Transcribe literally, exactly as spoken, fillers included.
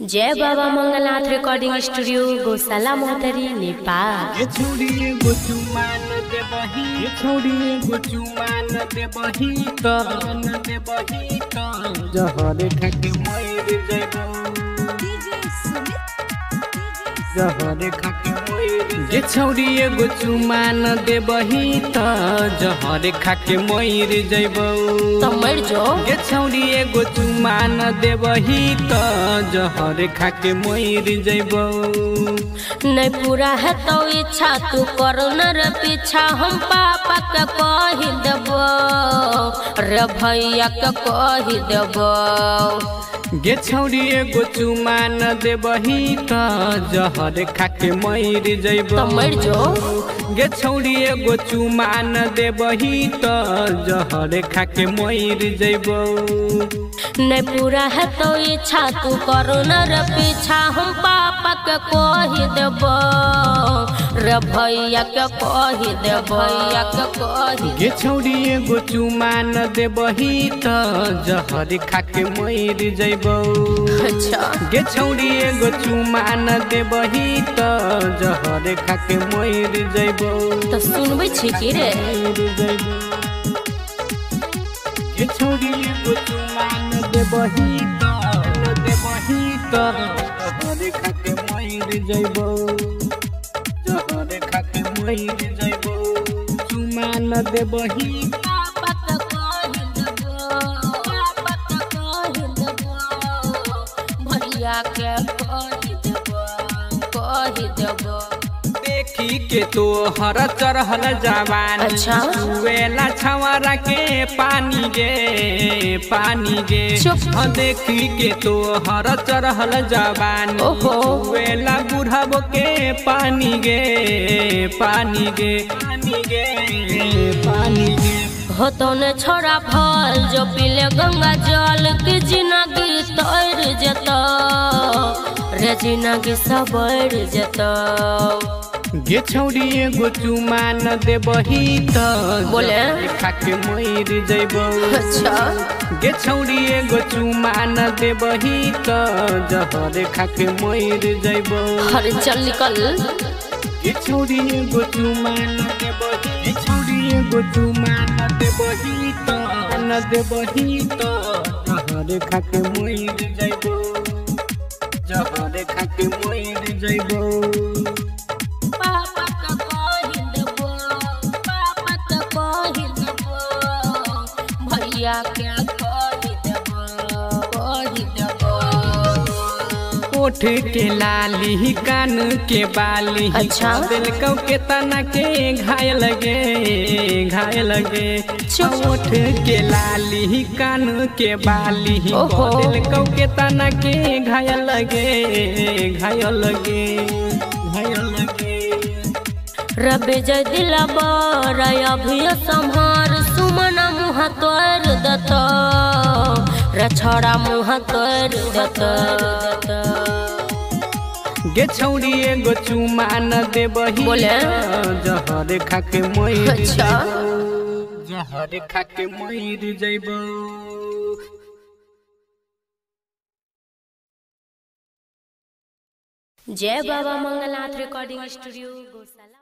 जय बाबा Mangalnath recording studio गौशाला मोहतरी नेपाल। ये छोड़िए गोचू मान दे बही, ये छोड़िए गोचू मान दे बही तो न दे बही तो जहर खाके मर जइबो, जहर खाके मर। ये छोड़िए गोचू मान दे बही तो जहर खाके मर जइबो, तो मर जो। ये छोड़िए गोचू मान दे बही तो जहर खाके मर जइबो। नहीं पूरा है तो इच्छा तू करो न रे पीछा, हम पापा के कही देबो रे भैया के कही देबो। गे छौड़िए गोचू मान दे बही तो जहर खाके मर जइबो, तो मर जो। गे छौड़िए गोचू मान दे बही तो जहर खाके मर जइबो। नहीं पूरा है तो इच्छा तू करो न रे पीछा, हम पापा के कही देबो रे भैया के कही देबो, भैया के कही। गे छौड़िए गोचू मान दे बही तो जहर खाके मर जइबो। अच्छा गे छौड़िए गोचू मान दे बही तो जहर खाके मर जइबो। तो सुनबै छी कि रे। ये छोड़िए गोचू मान दे बही तो न दे बही तो जहर खाके मर जइबो, जहर खाके मर जइबो। गोचू मान दे बही पापा के कही देबो, पापा के कही देबो, भैया के कही देबो, कही देबो। देखी के तो हर चढ़ल जवानी, अच्छा वेला छवारा के पानी गे पानी गे। हाँ देखी के तो हर चढ़ल जवानी, ओहो वेला बुढ़ाबो के पानी गे पानी गे पानी गे पानी गे। हो तो ने छोड़ा फल जो पीले गंगा जल की जिंदगी तैर जतो रे, जिंदगी सबर जतो। गे छौड़िए गोचू मान दे बही तो बोले खाके मर जइबो। अच्छा गे छौड़िए गोचू मान दे बही तो जहर खाके मर जइबो। अरे चल निकल। गे छौड़िए गोचू मान दे बही, गे छौड़िए गोचू मान दे बही तो न दे बही तो जहर खाके मर जइबो, जहर खाके मर जइबो। पापा के कही देबो, पापा के कही देबो, भैया के कही देबो, कही देबो। ओठ के लाली कान के बाली, अच्छा दिल कौ के तना के घायल लगे घायल लगे। ओठ के लाली कान के बाली, दिल कौ के तना के घायल लगे घायल लगे घायल लगे। रबे जय दिला बरा अभी संहार, सुमन मुँह तोर दतो रे छोड़ा मुँह तोर दतो। गे छौड़िए गोचू मान दे बही बोले जहर खाके मर अच्छा जइबो, जहर खाके मर जइबो। जय बाबा मंगलनाथ रिकॉर्डिंग स्टूडियो गौशाला।